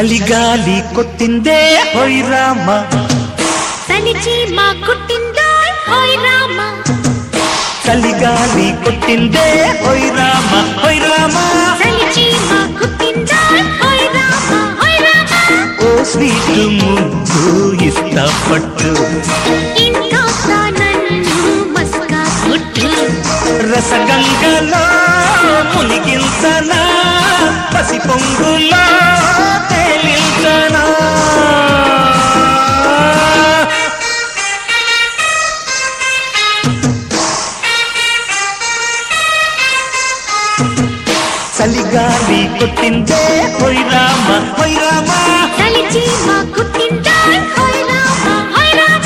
చలిగాలి కొట్టిందే హోయ్ రామ, చలిచీమ కుట్టిందో హోయ్ రామ, చలిగాలి కొట్టిందే హోయ్ రామ, హోయ్ రామ. చలిచీమ కుట్టిందో హోయ్ రామ, హోయ్ రామ. ఓ స్వీట్ ముద్దు ఇష్టపట్టు, ఇంకాస్త నన్ను మస్కా కొట్టు, రసగంగలో మునిగించనా, పసి పొంగులో తేలించనా. చలిగాలి కొట్టిందే హోయ్ రామ, హోయ్ రామ. చలిచీమ కుట్టిందో హోయ్ రామ, హోయ్ రామ.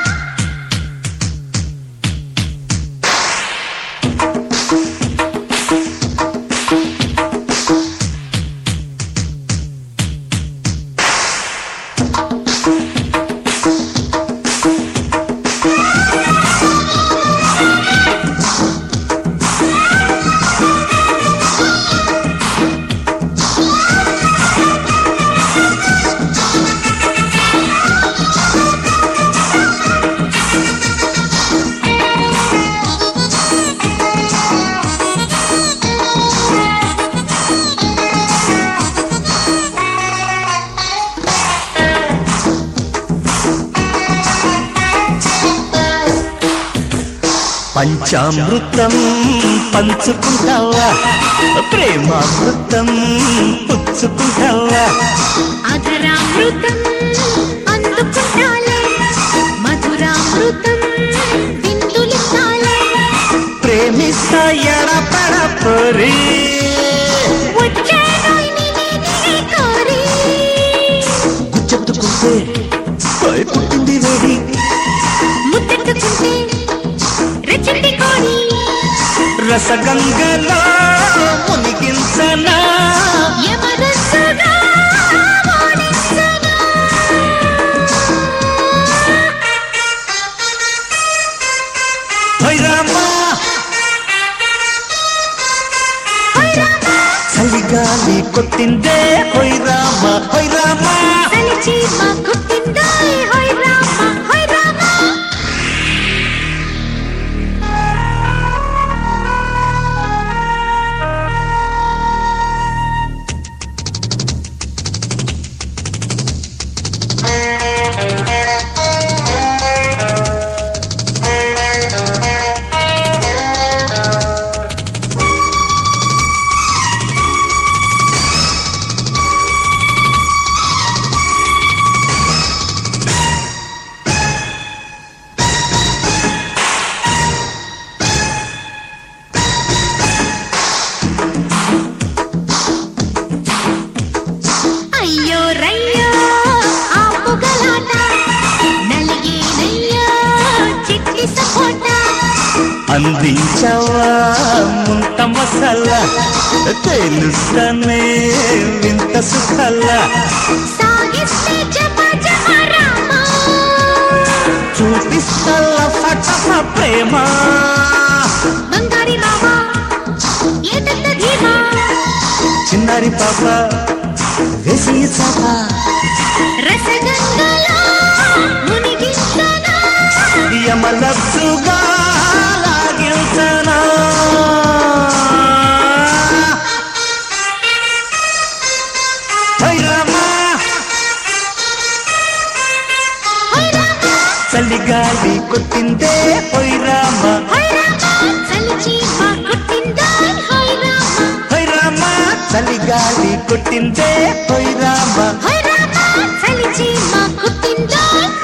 పంచామృతం పంచుకుంటావా, ప్రేమామృతం పుచ్చుకుంటావా. అధరామృతం అందుకుంటాలే, మధురామృతం విందులిస్తాలే. ప్రేమిస్తా ఎడపడపరి, వచ్చేనోయ్ నిన్నే కోరి, గుచ్చెత్తుకుంటే పై పుట్టింది వేడి, ముద్దెట్టుకుంటే రెచ్చిటి కోడి, రసగంగలో మునిగించనా, యమరసగా వాడించనా. హోయ్ రామ. హోయ్ రామ, చలిగాలి కొట్టిందే హోయ్ రామ, హోయ్ రామ. చలిచీమ కుట్టిందో హోయ్ రామ, హోయ్ రామ. అయ్యో రయ్యో ఆపుగలాట, నలిగేనయ్యో చిట్టి సపోటా. అందించవా ముంత మసాలా, తెలుస్తనే వింత సుఖాల. సాగిస్తే జప జప రామ, చూపిస్తా ఫటఫ ప్రేమ, బంగారి రామ ఏటంత ధీమా. చిన్నారి పాప వేసి చాప, రసగంగలో మునిగించనా, యమలబ్సుగా లాగించనా. హోయ్ రామ. హోయ్ రామ, చలిగాలి కొట్టిందే హోయ్ రామ, హోయ్ రామ. చలిచీమ కుట్టిందో హోయ్ రామ, హోయ్ రామ. చలిగాలి కొట్టిందే హోయ్ రామ, హోయ్ రామ. చలిచీమ కుట్టిందో